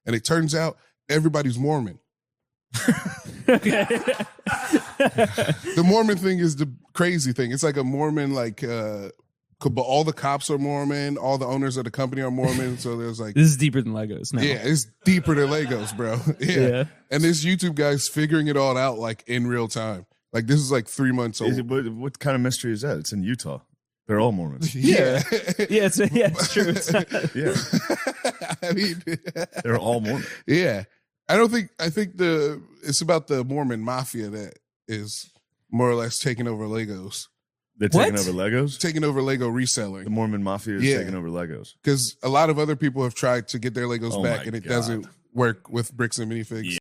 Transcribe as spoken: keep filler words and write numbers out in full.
And it turns out everybody's Mormon. Okay. The Mormon thing is the crazy thing. It's like a Mormon, like, uh, but all the cops are Mormon. All the owners of the company are Mormon. So there's like, This is deeper than Legos now. yeah, it's deeper than Legos, bro. Yeah. Yeah. And this YouTube guy's figuring it all out like in real time. Like this is like three months old. Is it, what, what kind of mystery is that? It's in Utah. They're all Mormons. Yeah. Yeah, it's, yeah, it's true. It's not, Yeah, I mean, they're all Mormon. yeah. I don't think, I think the, it's about the Mormon mafia that is more or less taking over Legos, They're taking What? over Legos. taking over Lego The reselling. Mormon mafia is Yeah. taking over Legos. Because a lot of other people have tried to get their Legos Oh back my and it God. doesn't work with bricks and minifigs.